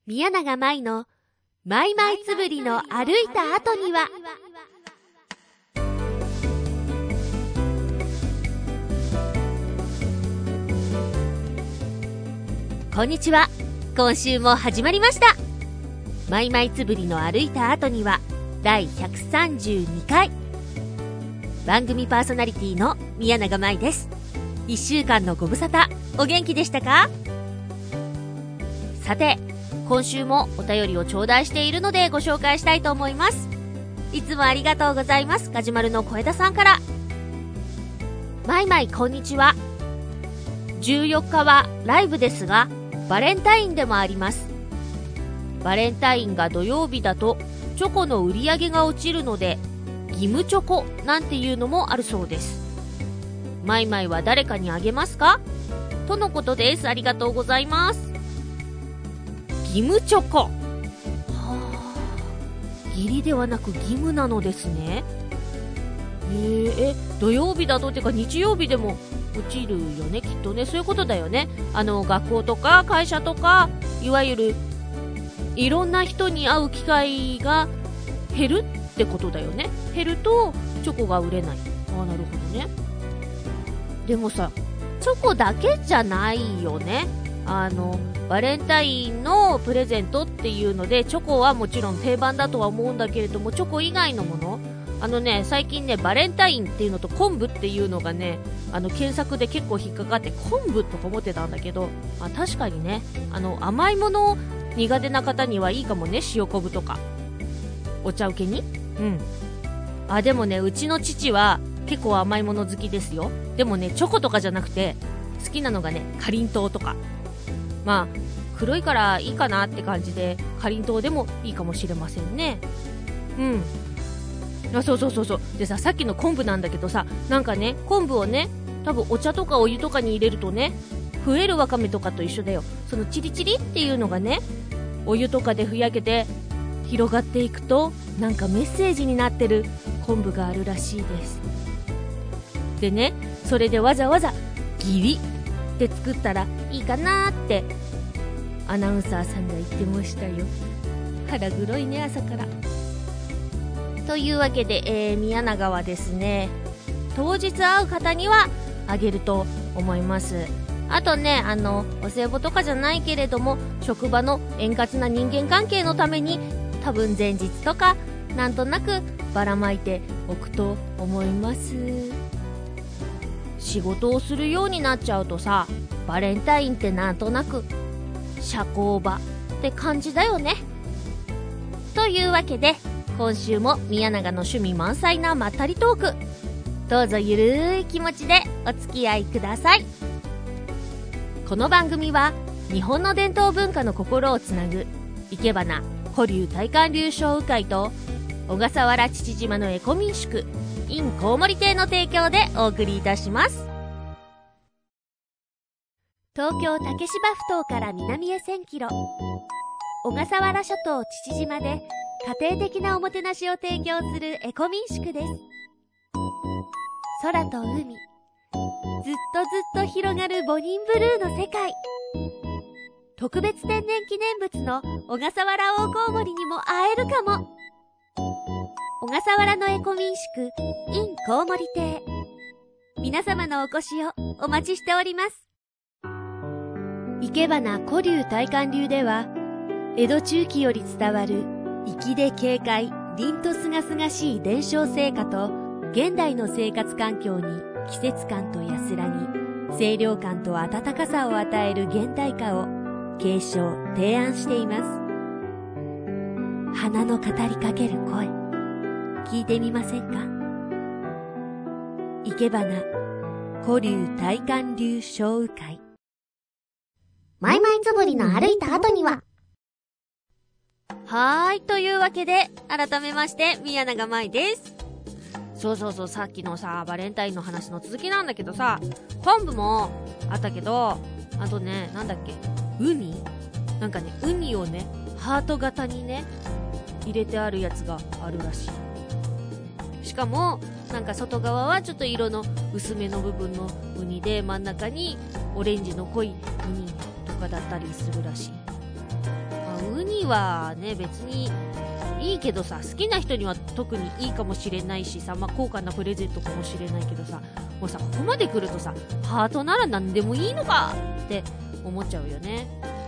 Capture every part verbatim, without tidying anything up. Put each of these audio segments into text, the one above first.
宮永舞のマイマイつぶりの歩いた後には。こんにちは。今週も始まりました。マイマイつぶりの歩いた後にはだいひゃくさんじゅうにかい。番組パーソナリティの宮永舞です。いっしゅうかんのご無沙汰、お元気でしたか？さて、今週もお便りを頂戴しているのでご紹介したいと思います。いつもありがとうございます。ガジュマルの小枝さんから。マイマイこんにちは。じゅうよっかはライブですが、バレンタインでもあります。バレンタインが土曜日だとチョコの売り上げが落ちるので、義務チョコなんていうのもあるそうです。マイマイは誰かにあげますか？とのことです。ありがとうございます。義務チョコ、はあ、義理ではなく義務なのですね。えー、え土曜日だとってか日曜日でも落ちるよね、きっとね。そういうことだよね。あの学校とか会社とか、いわゆるいろんな人に会う機会が減るってことだよね。減るとチョコが売れない。ああ、なるほどね。でもさ、チョコだけじゃないよね。あのバレンタインのプレゼントっていうので、チョコはもちろん定番だとは思うんだけれども、チョコ以外のもの、あのね、最近ね、バレンタインっていうのと昆布っていうのがね、あの検索で結構引っかかって、昆布とか思ってたんだけど、あ、確かにね、あの甘いもの苦手な方にはいいかもね。塩昆布とかお茶受けに。うん。あ、でもね、うちの父は結構甘いもの好きですよ。でもね、チョコとかじゃなくて好きなのがね、かりんとうとか。まあ黒いからいいかなって感じで、かりんとうでもいいかもしれませんね。うん。あ、そうそうそうそう。でさ、さっきの昆布なんだけどさ、なんかね、昆布をね、多分お茶とかお湯とかに入れるとね、増えるわかめとかと一緒だよ。そのチリチリっていうのがね、お湯とかでふやけて広がっていくと、なんかメッセージになってる昆布があるらしいです。でね、それでわざわざ義理で作ったらいいかなーってアナウンサーさんが言ってましたよ。腹黒いね、朝から。というわけで、えー、宮永はですね、当日会う方にはあげると思います。あとね、あのお歳暮とかじゃないけれども、職場の円滑な人間関係のために多分前日とかなんとなくばらまいておくと思います。仕事をするようになっちゃうとさ、バレンタインってなんとなく社交場って感じだよね。というわけで、今週も宮永の趣味満載なまったりトーク、どうぞゆるい気持ちでお付き合いください。この番組は日本の伝統文化の心をつなぐいけばな古流大観流商雨会と小笠原父島のエコ民宿 in コウモリ亭の提供でお送りいたします。東京竹芝埠頭から南へせんキロ、小笠原諸島父島で家庭的なおもてなしを提供するエコ民宿です。空と海、ずっとずっと広がるボニンブルーの世界。特別天然記念物の小笠原大コウモリにも会えるかも。小笠原のエコ民宿 in コウモリ亭、皆様のお越しをお待ちしております。いけばな古流大観流では、江戸中期より伝わる粋で軽快、凛とすがすがしい伝承成果と、現代の生活環境に季節感と安らぎ、清涼感と温かさを与える現代化を継承提案しています。花の語りかける声、聞いてみませんか？いけばな古流大観流商雨会。マイマイつぶりの歩いた後には。はーい、というわけで改めまして宮永舞です。そうそうそう、さっきのさバレンタインの話の続きなんだけどさ、昆布もあったけど、あとね、なんだっけ、ウニ、なんかね、ウニをねハート型にね入れてあるやつがあるらしい。しかもなんか外側はちょっと色の薄めの部分のウニで、真ん中にオレンジの濃いウニとかだったりするらしい。あ、ウいはね別にいいけどさ、好きな人には特にいいかもしれないしさ、まあ高価なプレゼントかもしれないけどさ、もうさここまで来るとさ、ハートなら何でもいいのかって思っちゃうよね。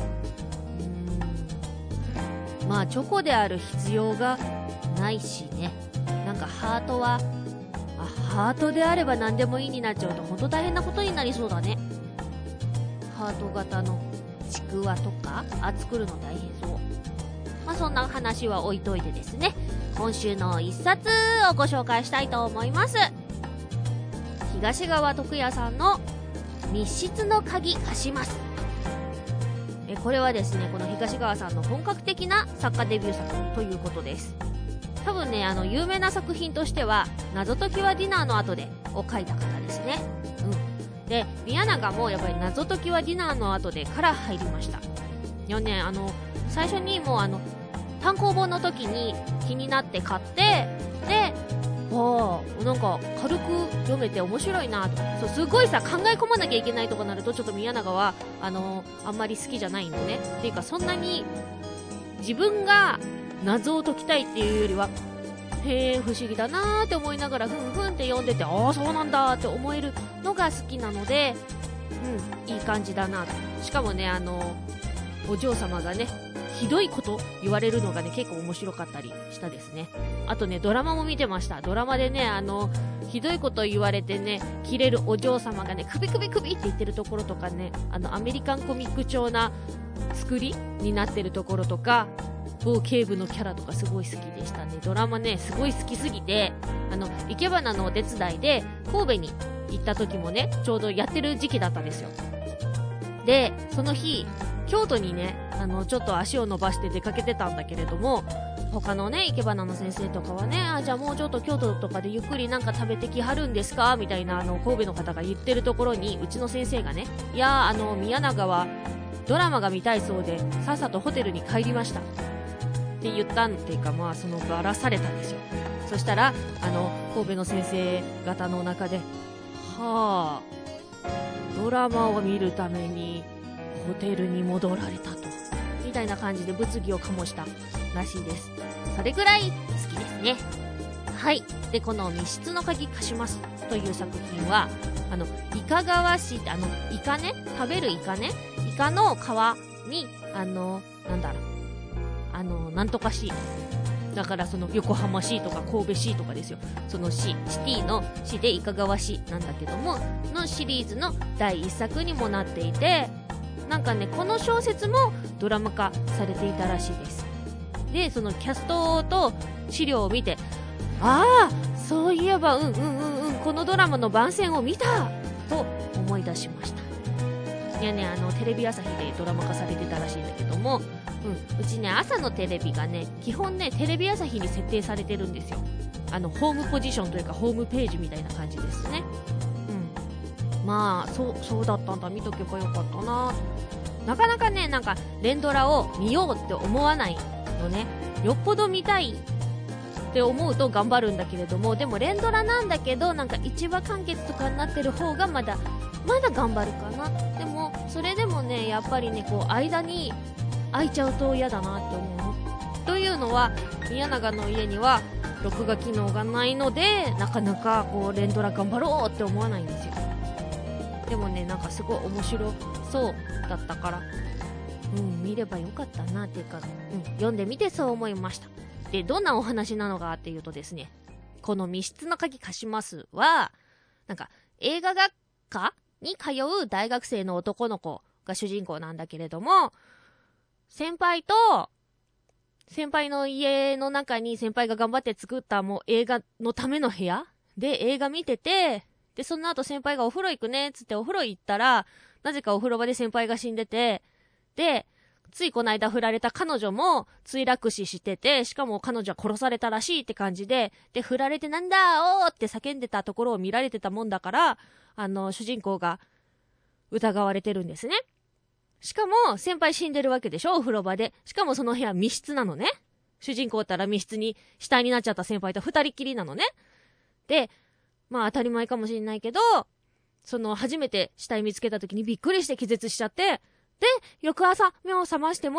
うーん、まあチョコである必要がないしね。なんかハートはあハートであれば何でもいいになっちゃうと本当大変なことになりそうだね。ハート型のちくわとかあ作るの大変そう。まあそんな話は置いといてですね、今週の一冊をご紹介したいと思います。東川徳也さんの密室の鍵貸します。えこれはですね、この東川さんの本格的な作家デビュー作ということです。多分ね、あの有名な作品としては謎解きはディナーの後でを書いた方ですね。うんで、宮永もやっぱり謎解きはディナーの後でから入りました。いやね、あの最初にもうあの単行本の時に気になって買って、で、ああなんか軽く読めて面白いなと。そうすごいさ考え込まなきゃいけないとかなるとちょっと宮永はあのあんまり好きじゃないのね。っていうかそんなに自分が謎を解きたいっていうよりは、へえ不思議だなーって思いながらふんふんって読んでて、ああそうなんだって思えるのが好きなので、うんいい感じだなと。しかもね、あのお嬢様がねひどいこと言われるのがね結構面白かったりしたですね。あとねドラマも見てました。ドラマでね、あのひどいこと言われてねキレるお嬢様がね首首首って言ってるところとかね、あのアメリカンコミック調な作りになってるところとか、某警部のキャラとかすごい好きでしたね。ドラマねすごい好きすぎて、あの生け花のお手伝いで神戸に行った時もねちょうどやってる時期だったんですよ。でその日京都にねあのちょっと足を伸ばして出かけてたんだけれども、他のね生け花の先生とかはね、あじゃあもうちょっと京都とかでゆっくりなんか食べてきはるんですかみたいなあの神戸の方が言ってるところに、うちの先生がね、いやあの宮永はドラマが見たいそうでさっさとホテルに帰りましたって言ったんっていうか、まあそのばらされたんですよ。そしたらあの神戸の先生方の中で、はあドラマを見るためにホテルに戻られたとみたいな感じで物議を醸したらしいです。それぐらい好きですね。はい。でこの密室の鍵貸しますという作品は、あのいかがわ市ってあのイカね、食べるイカね、イカの皮にあのなんだろうあのなんとか市だから、その横浜市とか神戸市とかですよ。その市シティの市でいかがわ市なんだけどものシリーズのだいいっさくにもなっていて、なんかねこの小説もドラマ化されていたらしいです。でそのキャストと資料を見て、ああそういえばうんうんうんうんこのドラマの番宣を見たと思い出しました。いやね、あのテレビ朝日でドラマ化されてたらしいんだけども、うん、うちね朝のテレビがね基本ねテレビ朝日に設定されてるんですよ。あのホームポジションというかホームページみたいな感じですね。うん、まあそうそうだったんだ、見とけばよかったな。なかなかねなんか連ドラを見ようって思わないのね。よっぽど見たいって思うと頑張るんだけれども、でも連ドラなんだけどなんか一話完結とかになってる方がまだまだ頑張るかな。でもそれでもねやっぱりねこう間に空いちゃうと嫌だなって思うの。というのは宮永の家には録画機能がないので、なかなかこう連ドラ頑張ろうって思わないんですよ。でもねなんかすごい面白そうだったから、うん見ればよかったなっていうか、うん、読んでみてそう思いました。でどんなお話なのかっていうとですね、この密室の鍵貸しますはなんか映画学科に通う大学生の男の子が主人公なんだけれども、先輩と先輩の家の中に先輩が頑張って作ったもう映画のための部屋で映画見てて、でその後先輩がお風呂行くねっつってお風呂行ったら、なぜかお風呂場で先輩が死んでて、でついこの間振られた彼女も墜落死してて、しかも彼女は殺されたらしいって感じで、で振られてなんだおーって叫んでたところを見られてたもんだから、あの主人公が疑われてるんですね。しかも先輩死んでるわけでしょ、お風呂場で。しかもその部屋密室なのね。主人公ったら密室に死体になっちゃった先輩と二人っきりなのね。でまあ当たり前かもしれないけど、その初めて死体見つけた時にびっくりして気絶しちゃって、で翌朝目を覚ましても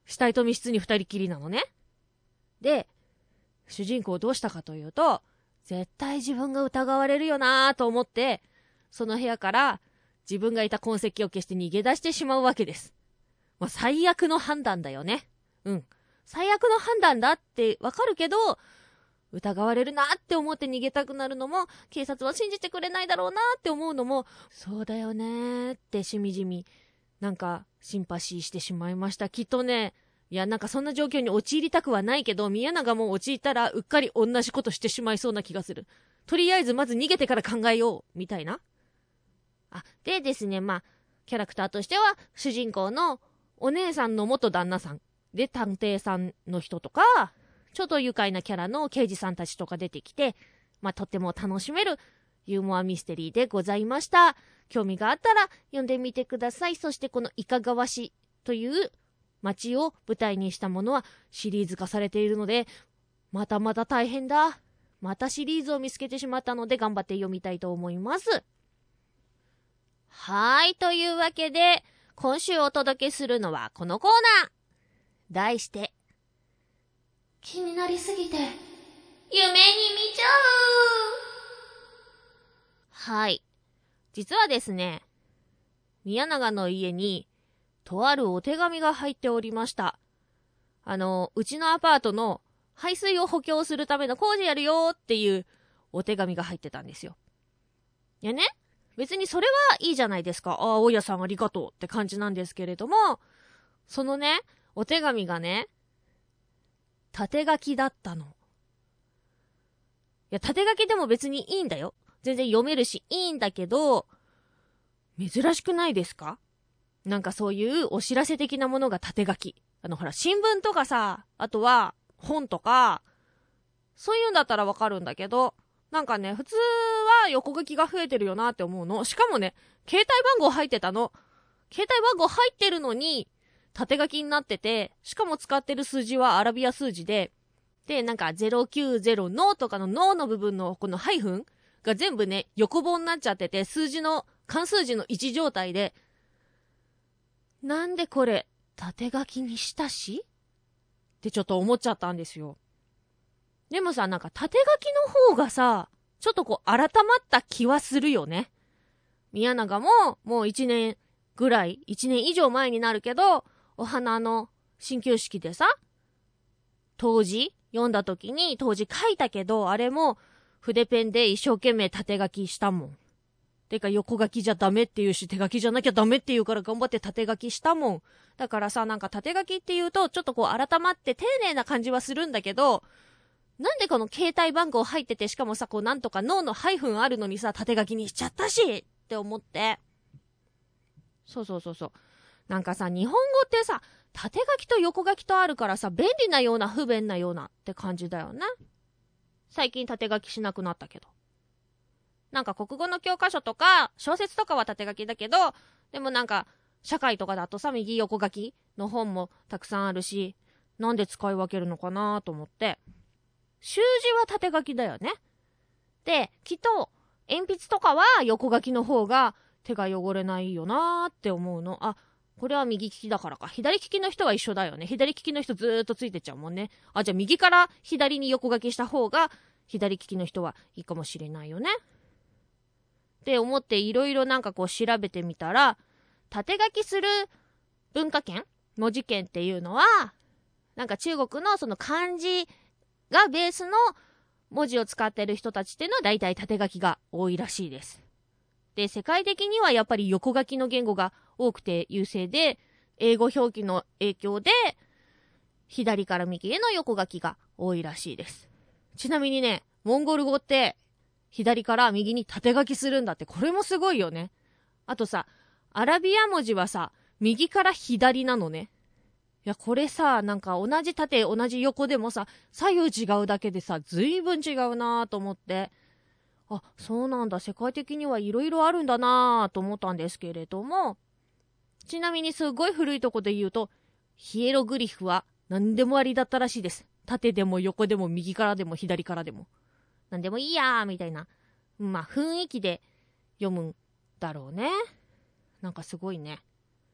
死体と密室に二人きりなのね。で、主人公どうしたかというと、絶対自分が疑われるよなと思って、その部屋から自分がいた痕跡を消して逃げ出してしまうわけです。まあ、最悪の判断だよね。うん。最悪の判断だってわかるけど、疑われるなって思って逃げたくなるのも、警察は信じてくれないだろうなって思うのも、そうだよねってしみじみ、なんかシンパシーしてしまいました。きっとね、いやなんかそんな状況に陥りたくはないけど、宮永も陥ったらうっかり同じことしてしまいそうな気がする。とりあえずまず逃げてから考えよう、みたいな。あ、でですね、まあ、キャラクターとしては、主人公のお姉さんの元旦那さん、で探偵さんの人とか、ちょっと愉快なキャラの刑事さんたちとか出てきて、まあ、とっても楽しめるユーモアミステリーでございました。興味があったら読んでみてください。そしてこのいかがわ市という街を舞台にしたものはシリーズ化されているので、またまた大変だ。またシリーズを見つけてしまったので頑張って読みたいと思います。はい、というわけで、今週お届けするのはこのコーナー。題して、気になりすぎて、夢に見ちゃう。はい。実はですね、宮永の家に、とあるお手紙が入っておりました。あの、うちのアパートの排水を補強するための工事やるよっていうお手紙が入ってたんですよ。いやね、別にそれはいいじゃないですか。ああ、大家さんありがとうって感じなんですけれども、そのね、お手紙がね、縦書きだったの。いや、縦書きでも別にいいんだよ。全然読めるしいいんだけど、珍しくないですか？なんかそういうお知らせ的なものが縦書き。あのほら、新聞とかさ、あとは本とか、そういうんだったらわかるんだけど、なんかね、普通は横書きが増えてるよなって思うの。しかもね、携帯番号入ってたの。携帯番号入ってるのに、縦書きになってて、しかも使ってる数字はアラビア数字で、で、なんかゼロきゅうゼロのとかののの部分のこのハイフンが全部ね、横棒になっちゃってて、数字の、漢数字のいち状態で、なんでこれ、縦書きにしたしってちょっと思っちゃったんですよ。でもさ、なんか縦書きの方がさ、ちょっとこう改まった気はするよね。宮永ももういちねんぐらい、いちねん以上前になるけど、お花の進級式でさ、当時読んだ時に当時書いたけど、あれも筆ペンで一生懸命縦書きしたもん。てか横書きじゃダメっていうし、手書きじゃなきゃダメっていうから頑張って縦書きしたもん。だからさ、なんか縦書きっていうとちょっとこう改まって丁寧な感じはするんだけど、なんでこの携帯番号入ってて、しかもさ、こうなんとか脳のハイフンあるのにさ、縦書きにしちゃったしって思って。そうそうそうそう。なんかさ、日本語ってさ、縦書きと横書きとあるからさ、便利なような不便なようなって感じだよね。最近縦書きしなくなったけど。なんか国語の教科書とか小説とかは縦書きだけど、でもなんか社会とかだとさ、右横書きの本もたくさんあるし、なんで使い分けるのかなと思って。習字は縦書きだよね。で、きっと鉛筆とかは横書きの方が手が汚れないよなーって思うの。あ、これは右利きだからか。左利きの人は一緒だよね。左利きの人ずーっとついてっちゃうもんね。あ、じゃあ右から左に横書きした方が左利きの人はいいかもしれないよね。って思っていろいろなんかこう調べてみたら、縦書きする文化圏、文字圏っていうのは、なんか中国のその漢字がベースの文字を使ってる人たちっていうのは大体縦書きが多いらしいです。で、世界的にはやっぱり横書きの言語が多くて優勢で、英語表記の影響で左から右への横書きが多いらしいです。ちなみにね、モンゴル語って左から右に縦書きするんだって、これもすごいよね。あとさ、アラビア文字はさ、右から左なのね。いや、これさ、なんか同じ縦同じ横でもさ、左右違うだけでさ、ずいぶん違うなぁと思って、あ、そうなんだ、世界的にはいろいろあるんだなぁと思ったんですけれども、ちなみにすごい古いとこで言うと、ヒエログリフは何でもありだったらしいです。縦でも横でも右からでも左からでも。何でもいいやーみたいな。まあ雰囲気で読むんだろうね。なんかすごいね。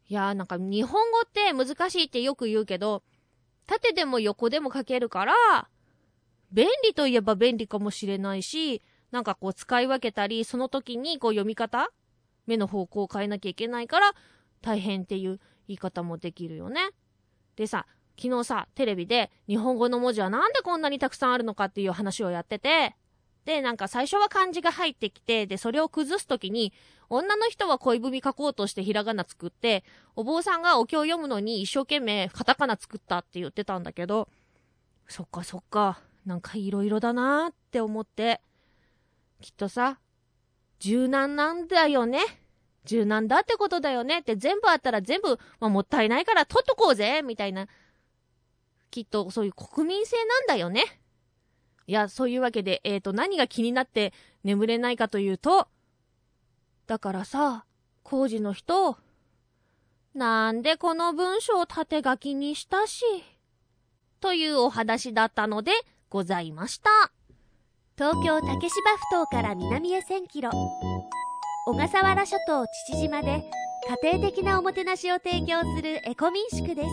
いやーなんか日本語って難しいってよく言うけど、縦でも横でも書けるから、便利といえば便利かもしれないし、なんかこう使い分けたり、その時にこう読み方、目の方向を変えなきゃいけないから大変っていう言い方もできるよね。でさ、昨日さ、テレビで日本語の文字はなんでこんなにたくさんあるのかっていう話をやってて、で、なんか最初は漢字が入ってきて、で、それを崩すときに、女の人は恋文書こうとしてひらがな作って、お坊さんがお経を読むのに一生懸命カタカナ作ったって言ってたんだけど、そっかそっか、なんかいろいろだなーって思って、きっとさ、柔軟なんだよね。柔軟だってことだよねって全部あったら全部、まあ、もったいないから取っとこうぜみたいな。きっとそういう国民性なんだよね。いや、そういうわけで、えーと、何が気になって眠れないかというと、だからさ、工事の人、なんでこの文章を縦書きにしたし、というお話だったのでございました。 東京竹芝ふ頭から南へせんキロ、小笠原諸島父島で家庭的なおもてなしを提供するエコ民宿です。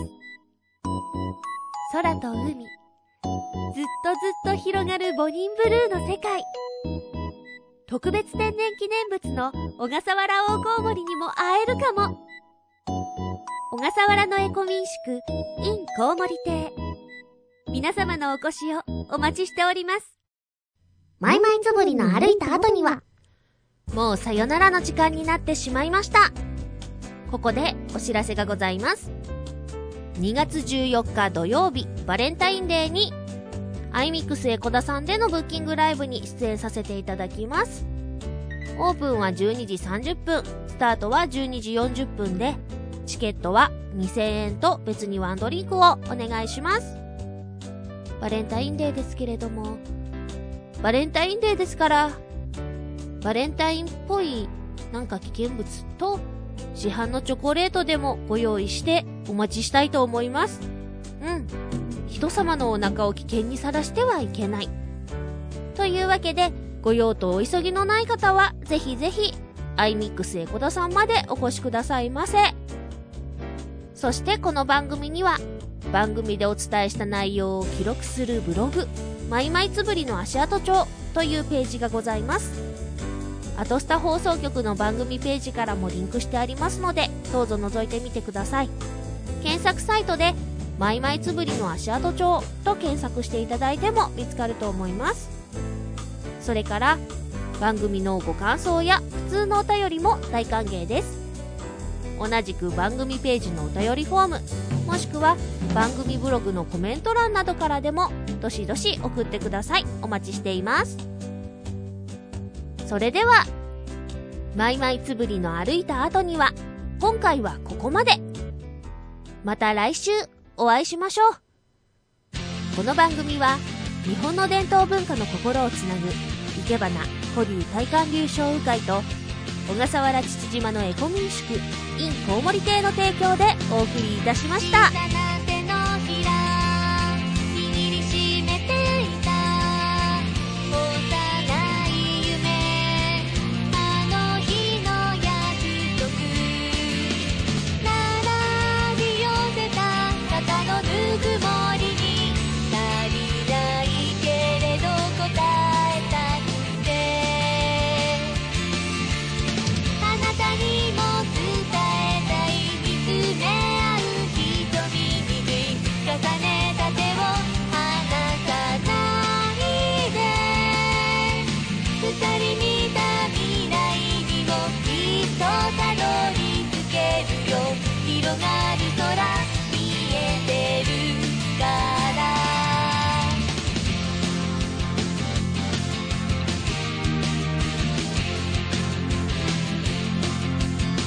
空と海、ずっとずっと広がるボニンブルーの世界。特別天然記念物の小笠原大コウモリにも会えるかも。小笠原のエコ民宿 in コウモリ亭、皆様のお越しをお待ちしております。 マイマイつぶりの歩いた後には、 もうさよならの時間になってしまいました。ここでお知らせがございます。にがつじゅうよっか土曜日、バレンタインデーにアイミックスエコダさんでのブッキングライブに出演させていただきます。オープンはじゅうにじさんじゅっぷん、スタートはじゅうにじよんじゅっぷんで、チケットはにせんえんと別にワンドリンクをお願いします。バレンタインデーですけれども、バレンタインデーですから、バレンタインっぽいなんか危険物と市販のチョコレートでもご用意してお待ちしたいと思います。うん。人様のお腹を危険にさらしてはいけない。というわけで、ご用とお急ぎのない方はぜひぜひアイミックスエコダさんまでお越しくださいませ。そしてこの番組には番組でお伝えした内容を記録するブログ、マイマイつぶりの足跡帳というページがございます。アトスタ放送局の番組ページからもリンクしてありますので、どうぞ覗いてみてください。検索サイトでマイマイつぶりの足跡帳と検索していただいても見つかると思います。それから番組のご感想や普通のお便りも大歓迎です。同じく番組ページのお便りフォーム、もしくは番組ブログのコメント欄などからでもどしどし送ってください。お待ちしています。それではマイマイつぶりの歩いた後には、今回はここまで。また来週お会いしましょう。この番組は日本の伝統文化の心をつなぐいけばな古流大韓流商雨会と小笠原父島のエコ民宿 in コウモリ亭の提供でお送りいたしました。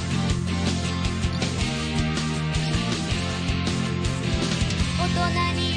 大人に